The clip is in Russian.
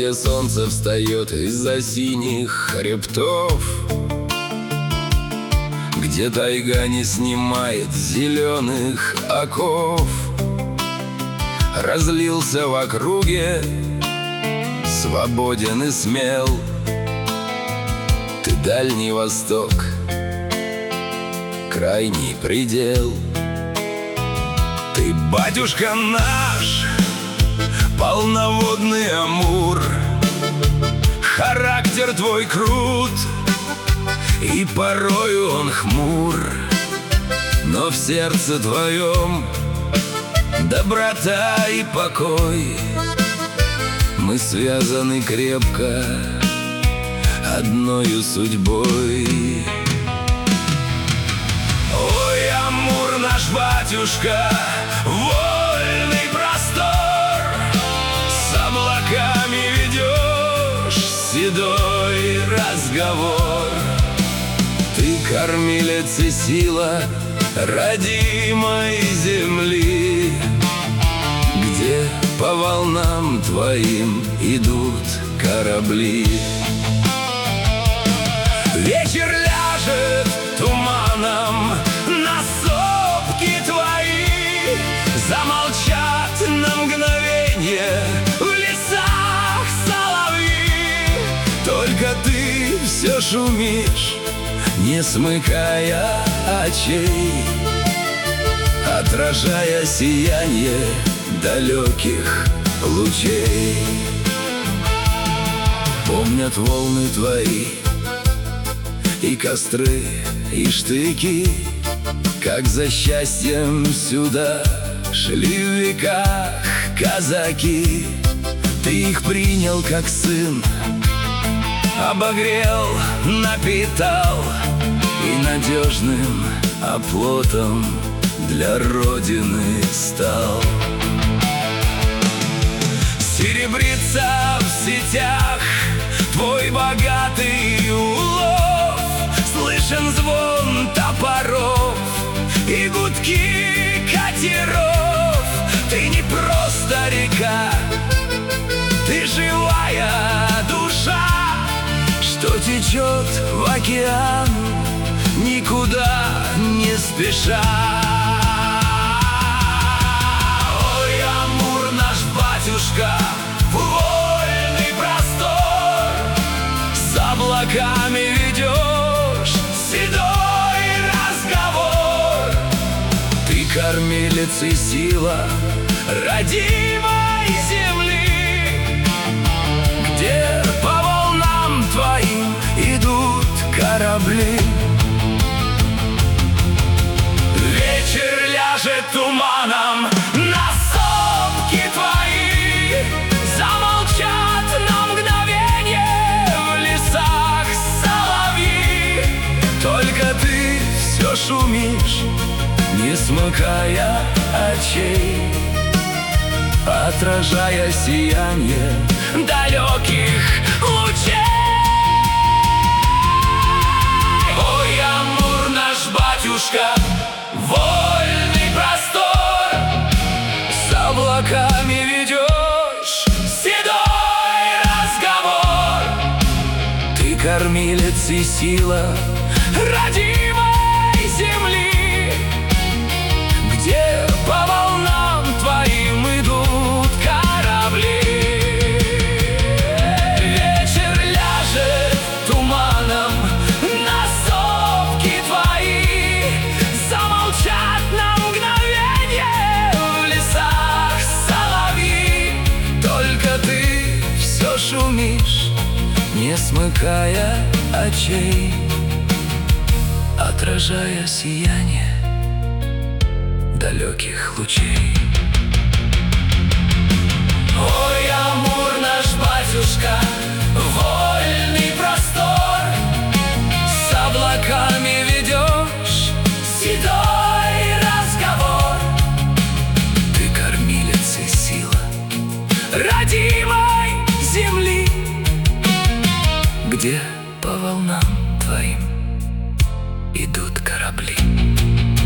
где солнце встает из-за синих хребтов, где тайга не снимает зеленых оков. Разлился в округе, свободен и смел. Ты Дальний Восток, крайний предел. Ты, батюшка наш, полноводный Амур. Характер твой крут, и порою он хмур, но в сердце твоем доброта и покой. Мы связаны крепко одною судьбой. Ой, Амур наш батюшка, вольный простор, с облаками ведешь седой разговор. Ты кормилец и сила родимой земли, где по волнам твоим идут корабли. Вечер ляжет туманом на сопки твои, замолчат на мгновенье в лесах соловьи. Только ты все шумишь, не смыкая очей, отражая сияние далеких лучей. Помнят волны твои и костры, и штыки, как за счастьем сюда шли в веках казаки. Ты их принял как сын, обогрел, напитал, и надежным оплотом для Родины стал. Серебрится в сетях твой богатый улов, слышен звон топоров и гудки катеров. Ты не просто река, ты живая душа, что течет в океан, никуда не спеша. Ой, Амур наш батюшка, вольный простор, с облаками ведешь седой разговор. Ты кормилец и сила родимой земли, где по волнам твоим идут корабли. Вечер ляжет туманом на сопки твои, замолчат на мгновенье в лесах соловьи. Только ты все шумишь, не смыкая очей, отражая сияние далеких лучей. Ой, Амур наш батюшка, вольный простор, с облаками ведешь седой разговор. Ты кормилец и сила родимой земли, где по волнам твоим идут корабли. Вечер ляжет туманом на сопки твои, замолчат на мгновенье в лесах соловьи. Только ты все шумишь, не смыкая очей, отражая сияние далеких лучей. Ой, Амур наш батюшка, вольный простор, с облаками ведешь седой разговор. Ты кормилец и сила родимой земли, где по волнам твоим идут корабли.